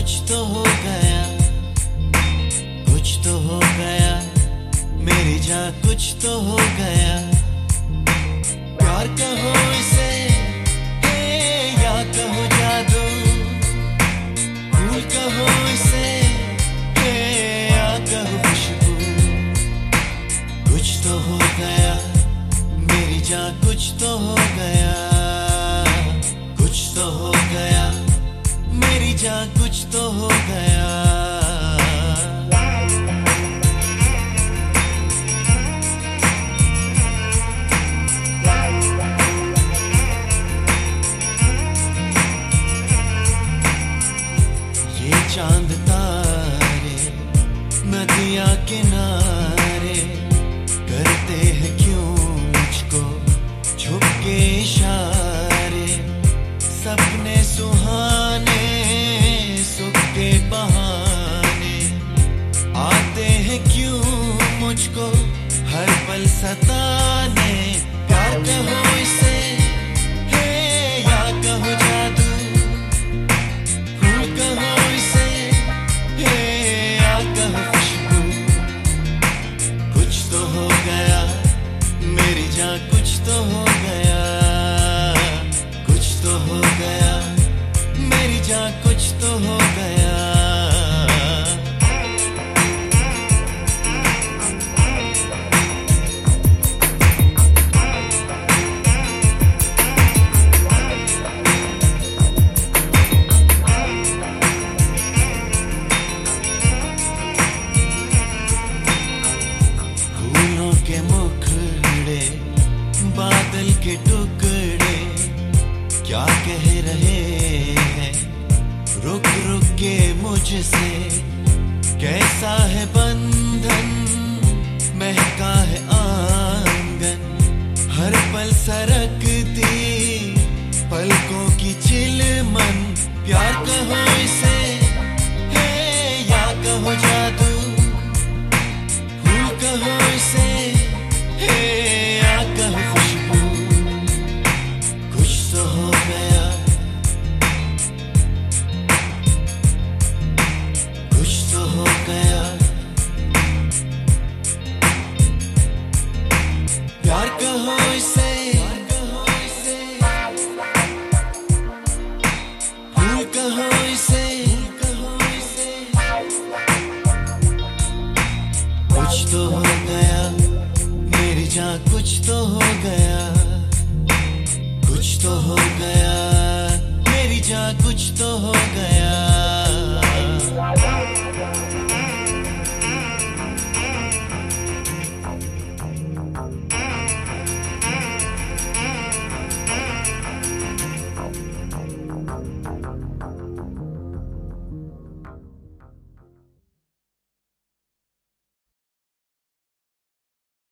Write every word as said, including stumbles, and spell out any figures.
कुछ तो हो गया, कुछ तो हो गया, मेरी जान कुछ तो हो गया। प्यार कहो इसे हे या कहो जादू, फूल कहो इसे हे या कहो खुशबू। कुछ तो हो गया, मेरी जान कुछ तो हो गया, कुछ तो हो गया, मेरी जान कुछ तो हो गया। ये चांद तारे नदियां किनारे करते हैं क्यों मुझको छुप के इशारे। सपने सुहाने सुख के बहाने आते हैं क्यों मुझको हर पल सताने। प्यार कहो इसे हे या कहो जादू, फूल कहो इसे हे या कहो खुशबू। कुछ तो हो गया, मेरी जान कुछ तो हो गया, कुछ तो हो गया, मेरी जान कुछ तो हो गया। फूलों के मुखड़े बादल के टुकड़े क्या कह रहे हैं रुक रुक के मुझसे। कैसा है बंधन महका है आंगन, हर पल सरकती पलकों की चिलमन। प्यार कहो इसे हे या कहो